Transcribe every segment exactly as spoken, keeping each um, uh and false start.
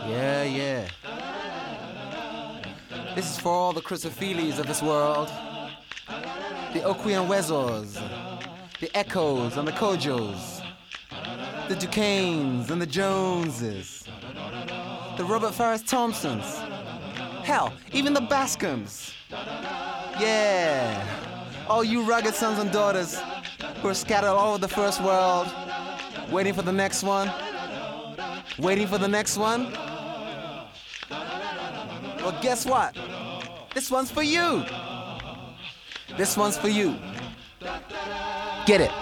Yeah, yeah. This is for all the Chrysophiles of this world. The Okwi and Wezors, the Echoes and the Kojos, the Duquesnes and the Joneses, the Robert Farris Thompsons, hell, even the Bascoms. Yeah, all you rugged sons and daughters who are scattered all over the first world, waiting for the next one, waiting for the next one. Well, guess what? This one's for you. This one's for you. Get it.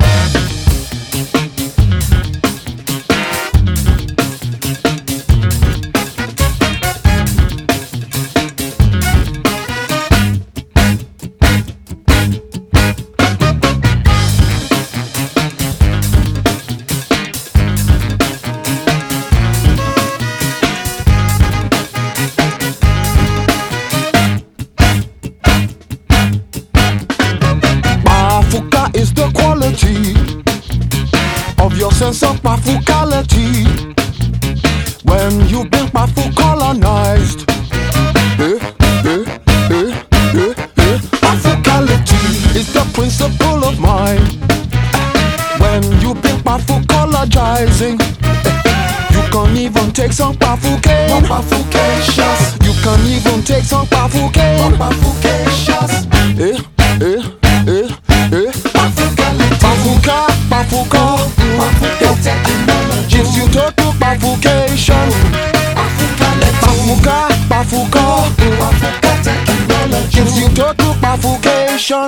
Is the quality of your sense of Bafukality when you've been Bafu colonized. Eh, eh, eh, eh, eh. Bafukality is the principle of mind when you've been Bafu colonizing. You can even take some Bafucation. You can even take some Bafucation. Eh, eh, eh, eh. Bafuka, Bafuka, gives you total Bafucation. Bafuka, Bafuka, gives you total Bafucation.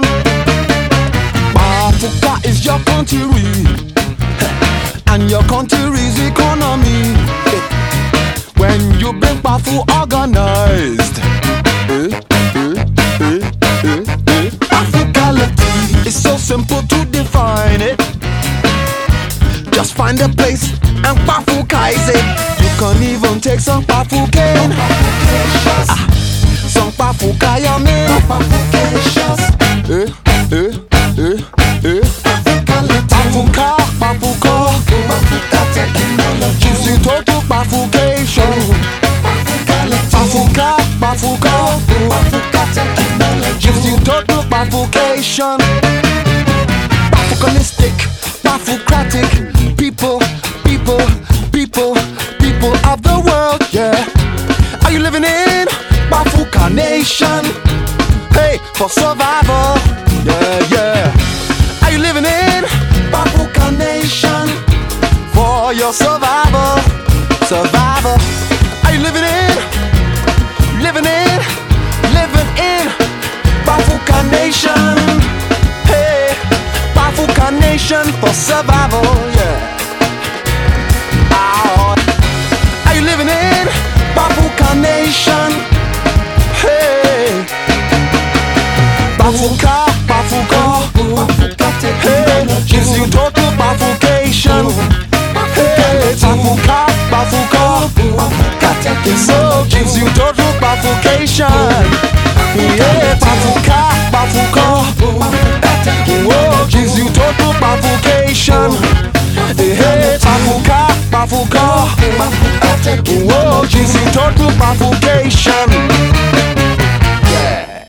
Bafuka is your country and your country's economy. When you bring Bafu organized, eh, eh, eh, eh, eh. Bafukality is so simple to define it. Just find a place and Bafukize it. You can even take some Bafucane, ah, some Bafukayame. Eh, eh, eh, eh. Bafuka, Bafuka, gives you total Bafucation. Bafuka, Bafuka, gives you total Bafucation. Bafukalistic, Bafocratic, people, people, people, people of the world, yeah. Are you living in Bafuka Nation? Hey, for survival, yeah, yeah. Are you living in Bafuka Nation? For your survival, survival. Are you living in, living in, living in Bafuka Nation? Hey, Bafuka Nation for survival, yeah. Oh. Are you living in Bafuka Nation? Hey, Bafuka, Bafuka, hey, gives you total Bafucation. Hey, Bafuka, Bafuka, so gives you total Bafucation. Yeah, Bafuka, Bafuka, oh, gives you total Bafucation. Hey, Bafuka, Bafuka, oh, gives you total Bafucation.